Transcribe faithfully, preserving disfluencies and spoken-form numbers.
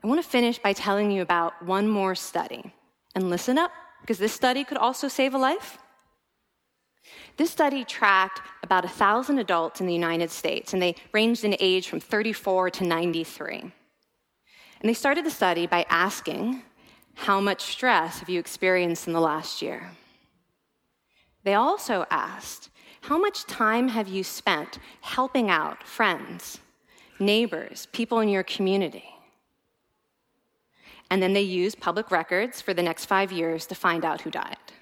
I want to finish by telling you about one more study. And listen up, because this study could also save a life. This study tracked about one thousand adults in the United States, and they ranged in age from thirty-four to ninety-three. And they started the study by asking, how much stress have you experienced in the last year? They also asked, how much time have you spent helping out friends, neighbors, people in your community? And then they used public records for the next five years to find out who died.